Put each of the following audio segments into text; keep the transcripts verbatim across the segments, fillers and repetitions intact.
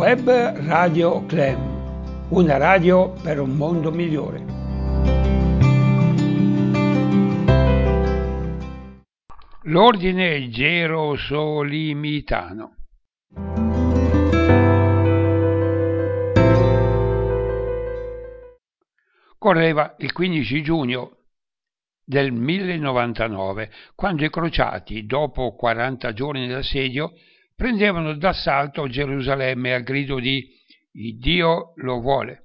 Web Radio Clem, una radio per un mondo migliore. L'ordine Gerosolimitano. Correva il quindici giugno del millenovantanove, quando i crociati, dopo quaranta giorni d'assedio, prendevano d'assalto Gerusalemme al grido di "Il Dio lo vuole".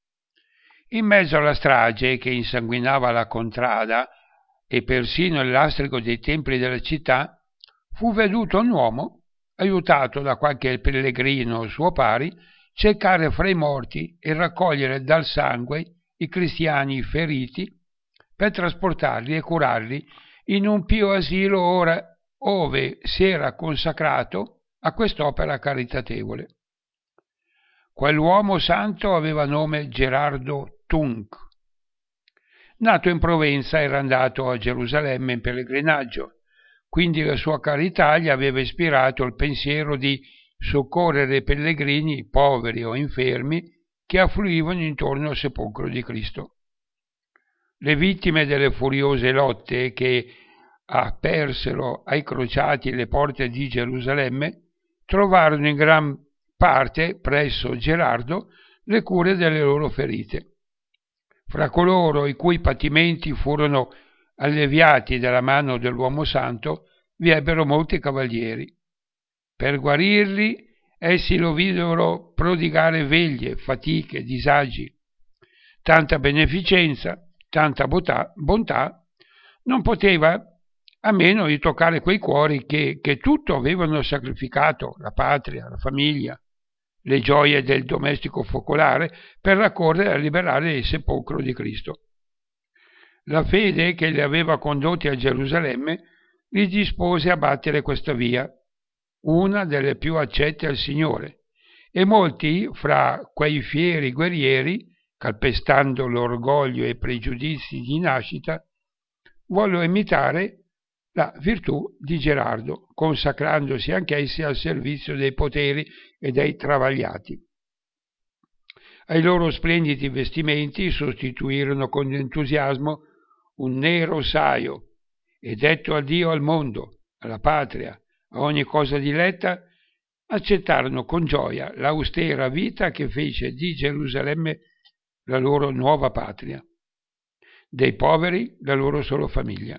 In mezzo alla strage che insanguinava la contrada e persino il lastrico dei templi della città, fu veduto un uomo, aiutato da qualche pellegrino suo pari, cercare fra i morti e raccogliere dal sangue i cristiani feriti per trasportarli e curarli in un pio asilo ora ove si era consacrato a quest'opera caritatevole. Quell'uomo santo aveva nome Gerardo Tunc. Nato in Provenza, era andato a Gerusalemme in pellegrinaggio, quindi la sua carità gli aveva ispirato il pensiero di soccorrere i pellegrini, poveri o infermi, che affluivano intorno al sepolcro di Cristo. Le vittime delle furiose lotte che apersero ai crociati le porte di Gerusalemme trovarono in gran parte presso Gerardo le cure delle loro ferite. Fra coloro i cui patimenti furono alleviati dalla mano dell'uomo santo vi ebbero molti cavalieri. Per guarirli essi lo videro prodigare veglie, fatiche, disagi. Tanta beneficenza, tanta bontà, bontà non poteva a meno di toccare quei cuori che, che tutto avevano sacrificato, la patria, la famiglia, le gioie del domestico focolare, per raccorrere a liberare il sepolcro di Cristo. La fede che li aveva condotti a Gerusalemme li dispose a battere questa via, una delle più accette al Signore, e molti fra quei fieri guerrieri, calpestando l'orgoglio e i pregiudizi di nascita, vollero imitare la virtù di Gerardo, consacrandosi anch'essi al servizio dei poteri e dei travagliati. Ai loro splendidi vestimenti sostituirono con entusiasmo un nero saio e, detto addio al mondo, alla patria, a ogni cosa diletta, accettarono con gioia l'austera vita che fece di Gerusalemme la loro nuova patria, dei poveri la loro sola famiglia.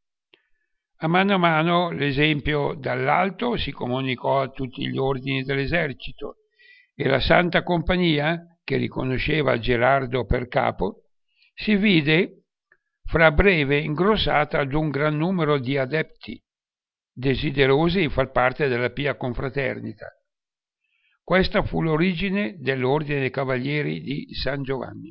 A mano a mano l'esempio dall'alto si comunicò a tutti gli ordini dell'esercito e la Santa Compagnia, che riconosceva Gerardo per capo, si vide fra breve ingrossata ad un gran numero di adepti, desiderosi di far parte della pia confraternita. Questa fu l'origine dell'Ordine dei Cavalieri di San Giovanni.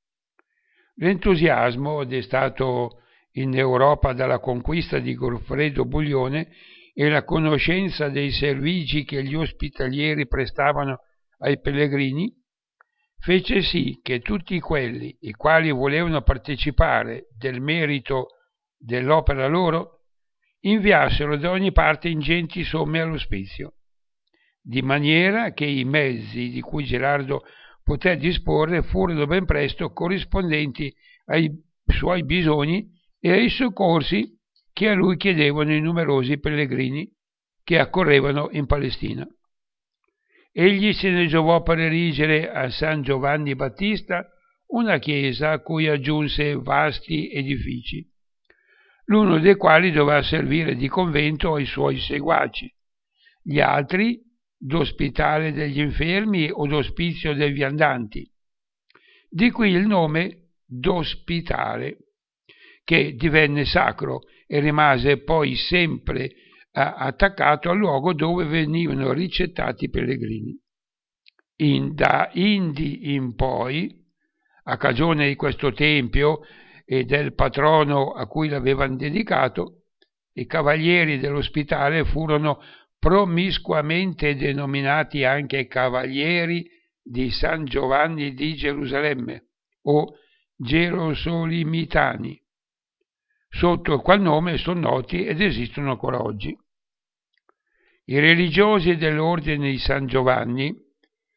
L'entusiasmo destato in Europa dalla conquista di Goffredo Buglione e la conoscenza dei servigi che gli ospitalieri prestavano ai pellegrini fece sì che tutti quelli i quali volevano partecipare del merito dell'opera loro inviassero da ogni parte ingenti somme all'ospizio, di maniera che i mezzi di cui Gerardo poté disporre furono ben presto corrispondenti ai suoi bisogni e ai soccorsi che a lui chiedevano i numerosi pellegrini che accorrevano in Palestina. Egli se ne giovò per erigere a San Giovanni Battista una chiesa a cui aggiunse vasti edifici, l'uno dei quali doveva servire di convento ai suoi seguaci, gli altri d'ospitale degli infermi o d'ospizio dei viandanti. Di qui il nome d'ospitale, che divenne sacro e rimase poi sempre eh, attaccato al luogo dove venivano ricettati i pellegrini. In, da indi in poi, a cagione di questo tempio e del patrono a cui l'avevano dedicato, i cavalieri dell'ospitale furono promiscuamente denominati anche cavalieri di San Giovanni di Gerusalemme o Gerosolimitani. Sotto il qual nome sono noti ed esistono ancora oggi. I religiosi dell'ordine di San Giovanni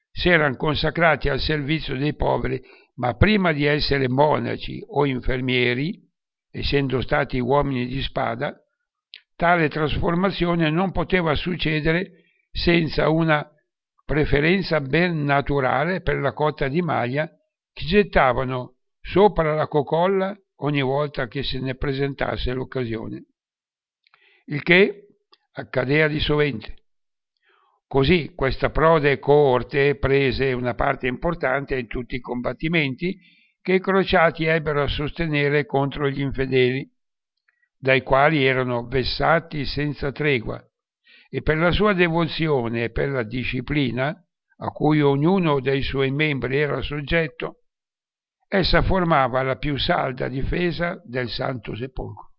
si erano consacrati al servizio dei poveri, ma prima di essere monaci o infermieri, essendo stati uomini di spada, tale trasformazione non poteva succedere senza una preferenza ben naturale per la cotta di maglia che gettavano sopra la cocolla ogni volta che se ne presentasse l'occasione, il che accadea di sovente. Così questa prode coorte prese una parte importante in tutti i combattimenti che i crociati ebbero a sostenere contro gli infedeli, dai quali erano vessati senza tregua, e per la sua devozione e per la disciplina a cui ognuno dei suoi membri era soggetto, essa formava la più salda difesa del Santo Sepolcro.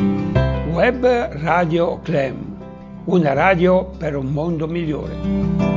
Web Radio Clem, una radio per un mondo migliore.